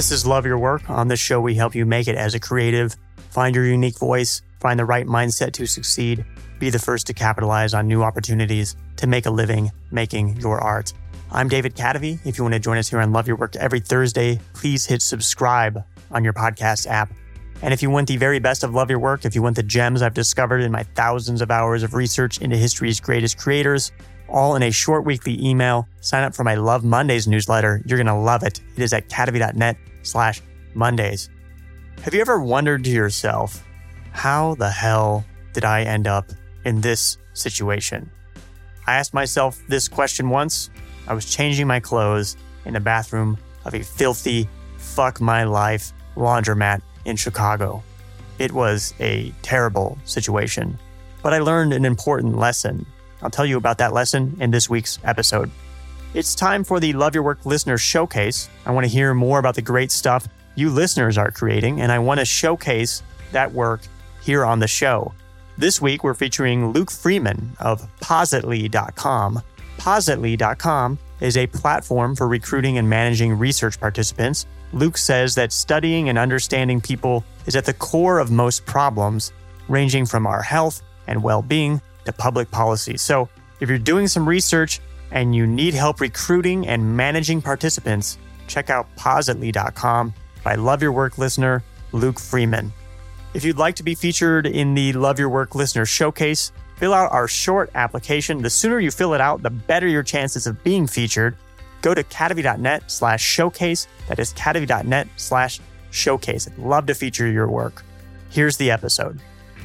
This is Love Your Work. On this show, we help you make it as a creative, find your unique voice, find the right mindset to succeed, be the first to capitalize on new opportunities to make a living making your art. I'm David Kadavy. If you want to join us here on Love Your Work every Thursday, please hit subscribe on your podcast app. And if you want the very best of Love Your Work, if you want the gems I've discovered in my thousands of hours of research into history's greatest creators, all in a short weekly email, sign up for my Love Mondays newsletter. You're going to love it. It is at kadavy.net/Mondays. Have you ever wondered to yourself, how the hell did I end up in this situation? I asked myself this question once. I was changing my clothes in the bathroom of a filthy, fuck my life laundromat in Chicago. It was a terrible situation, but I learned an important lesson. I'll tell you about that lesson in this week's episode. It's time for the Love Your Work Listener Showcase. I want to hear more about the great stuff you listeners are creating, and I want to showcase that work here on the show. This week, we're featuring Luke Freeman of Positly.com. Positly.com is a platform for recruiting and managing research participants. Luke says that studying and understanding people is at the core of most problems, ranging from our health and well-being to public policy. So if you're doing some research and you need help recruiting and managing participants, check out Positly.com by Love Your Work listener Luke Freeman. If you'd like to be featured in the Love Your Work Listener Showcase, fill out our short application. The sooner you fill it out, the better your chances of being featured. Go to kadavy.net/showcase. That is kadavy.net/showcase. I'd love to feature your work. Here's the episode.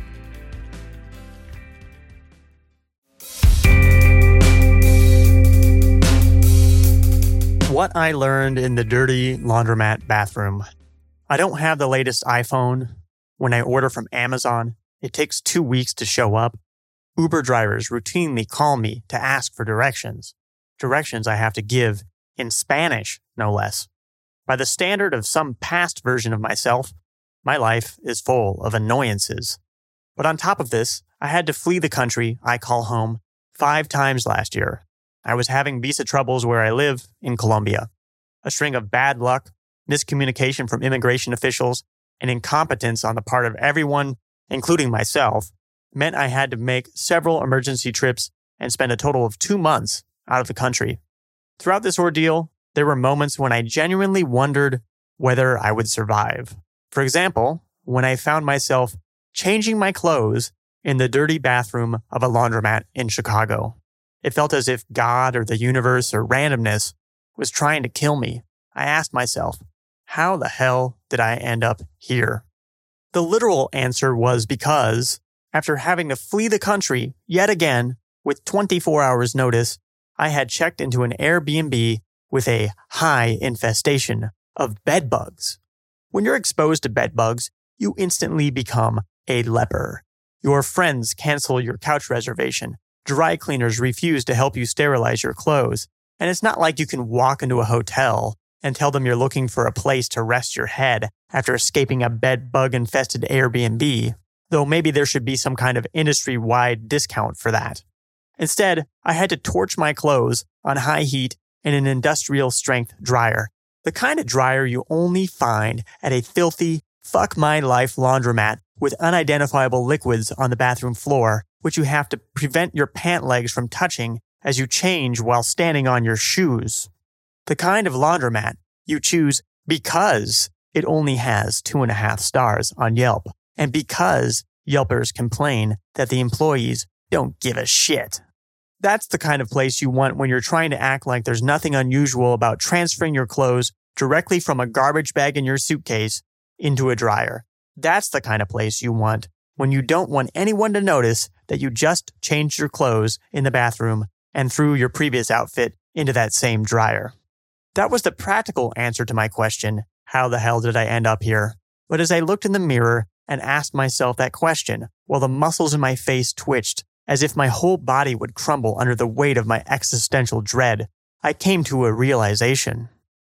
What I learned in the dirty laundromat bathroom. I don't have the latest iPhone. When I order from Amazon, it takes 2 weeks to show up. Uber drivers routinely call me to ask for directions. Directions I have to give in Spanish, no less. By the standard of some past version of myself, my life is full of annoyances. But on top of this, I had to flee the country I call home 5 times last year. I was having visa troubles where I live in Colombia. A string of bad luck, miscommunication from immigration officials, and incompetence on the part of everyone, including myself, meant I had to make several emergency trips and spend a total of 2 months out of the country. Throughout this ordeal, there were moments when I genuinely wondered whether I would survive. For example, when I found myself changing my clothes in the dirty bathroom of a laundromat in Chicago. It felt as if God or the universe or randomness was trying to kill me. I asked myself, how the hell did I end up here? The literal answer was because, after having to flee the country yet again with 24 hours notice, I had checked into an Airbnb with a high infestation of bed bugs. When you're exposed to bed bugs, you instantly become a leper. Your friends cancel your couch reservation. Dry cleaners refuse to help you sterilize your clothes. And it's not like you can walk into a hotel and tell them you're looking for a place to rest your head after escaping a bed bug-infested Airbnb, though maybe there should be some kind of industry-wide discount for that. Instead, I had to torch my clothes on high heat in an industrial-strength dryer, the kind of dryer you only find at a filthy, fuck-my-life laundromat with unidentifiable liquids on the bathroom floor, which you have to prevent your pant legs from touching as you change while standing on your shoes. The kind of laundromat you choose because it only has 2.5 stars on Yelp, and because Yelpers complain that the employees don't give a shit. That's the kind of place you want when you're trying to act like there's nothing unusual about transferring your clothes directly from a garbage bag in your suitcase into a dryer. That's the kind of place you want when you don't want anyone to notice that you just changed your clothes in the bathroom and threw your previous outfit into that same dryer. That was the practical answer to my question, how the hell did I end up here? But as I looked in the mirror and asked myself that question, while the muscles in my face twitched as if my whole body would crumble under the weight of my existential dread, I came to a realization.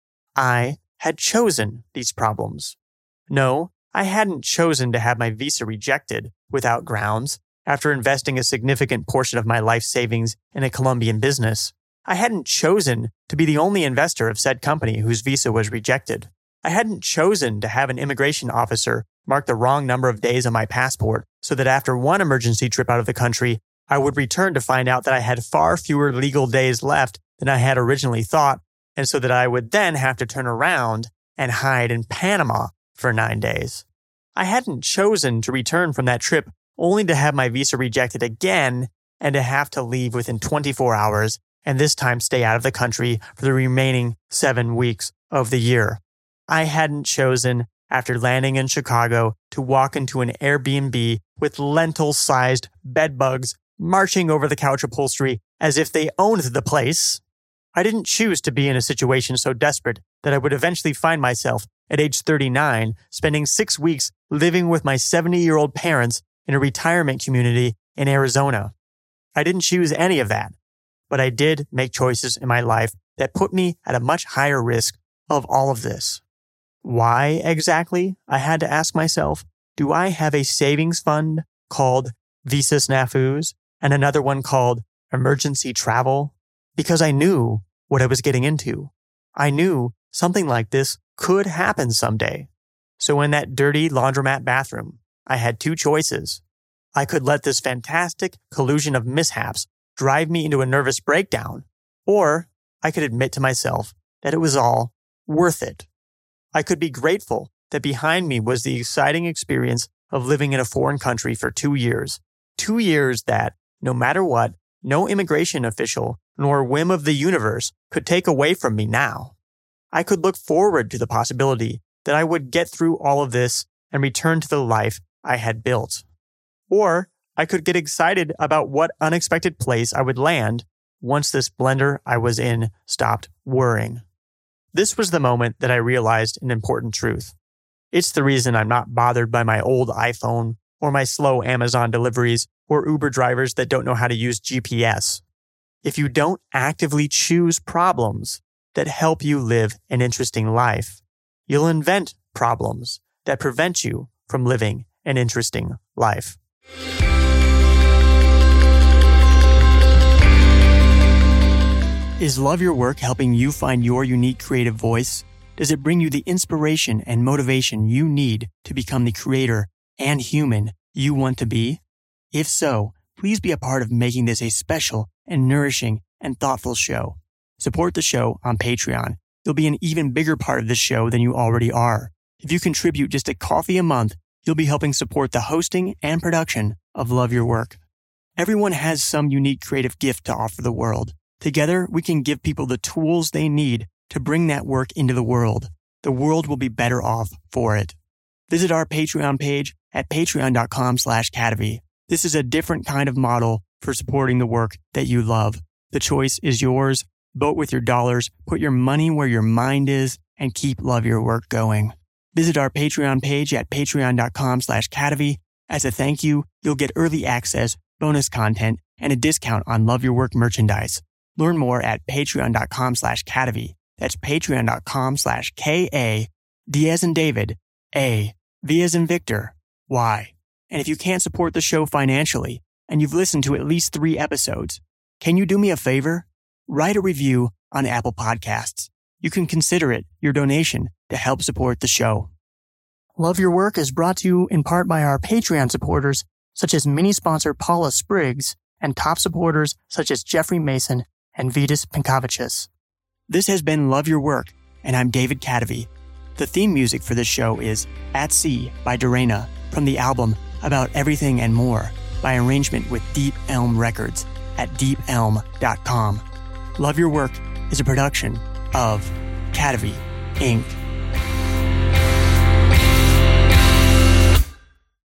I had chosen these problems. No, I hadn't chosen to have my visa rejected without grounds after investing a significant portion of my life savings in a Colombian business. I hadn't chosen to be the only investor of said company whose visa was rejected. I hadn't chosen to have an immigration officer mark the wrong number of days on my passport so that after one emergency trip out of the country, I would return to find out that I had far fewer legal days left than I had originally thought, and so that I would then have to turn around and hide in Panama for 9 days. I hadn't chosen to return from that trip only to have my visa rejected again and to have to leave within 24 hours and this time stay out of the country for the remaining 7 weeks of the year. I hadn't chosen, after landing in Chicago, to walk into an Airbnb with lentil-sized bedbugs marching over the couch upholstery as if they owned the place. I didn't choose to be in a situation so desperate that I would eventually find myself, at age 39, spending 6 weeks living with my 70-year-old parents in a retirement community in Arizona. I didn't choose any of that, but I did make choices in my life that put me at a much higher risk of all of this. Why exactly, I had to ask myself, do I have a savings fund called Visa Snafus and another one called Emergency Travel? Because I knew what I was getting into. I knew something like this could happen someday. So in that dirty laundromat bathroom, I had 2 choices. I could let this fantastic collusion of mishaps drive me into a nervous breakdown, or I could admit to myself that it was all worth it. I could be grateful that behind me was the exciting experience of living in a foreign country for 2 years. 2 years that, no matter what, no immigration official nor whim of the universe could take away from me now. I could look forward to the possibility that I would get through all of this and return to the life I had built. Or I could get excited about what unexpected place I would land once this blender I was in stopped whirring. This was the moment that I realized an important truth. It's the reason I'm not bothered by my old iPhone or my slow Amazon deliveries or Uber drivers that don't know how to use GPS. If you don't actively choose problems that help you live an interesting life, you'll invent problems that prevent you from living an interesting life. Is Love Your Work helping you find your unique creative voice? Does it bring you the inspiration and motivation you need to become the creator and human you want to be? If so, please be a part of making this a special and nourishing and thoughtful show. Support the show on Patreon. You'll be an even bigger part of this show than you already are. If you contribute just a coffee a month, you'll be helping support the hosting and production of Love Your Work. Everyone has some unique creative gift to offer the world. Together, we can give people the tools they need to bring that work into the world. The world will be better off for it. Visit our Patreon page at patreon.com/Cadavy. This is a different kind of model for supporting the work that you love. The choice is yours. Vote with your dollars, put your money where your mind is, and keep Love Your Work going. Visit our Patreon page at patreon.com/Cadavy. As a thank you, you'll get early access, bonus content, and a discount on Love Your Work merchandise. Learn more at patreon.com/Cadavy. That's patreon.com/KA, D as in David, A, V as in Victor, Y. And if you can't support the show financially, and you've listened to at least 3 episodes, can you do me a favor? Write a review on Apple Podcasts. You can consider it your donation to help support the show. Love Your Work is brought to you in part by our Patreon supporters, such as mini-sponsor Paula Spriggs, and top supporters such as Jeffrey Mason and Vitas Pinkavicius. This has been Love Your Work, and I'm David Cadavy. The theme music for this show is At Sea by Dorena from the album About Everything and More by arrangement with Deep Elm Records at deepelm.com. Love Your Work is a production of Cadavy, Inc.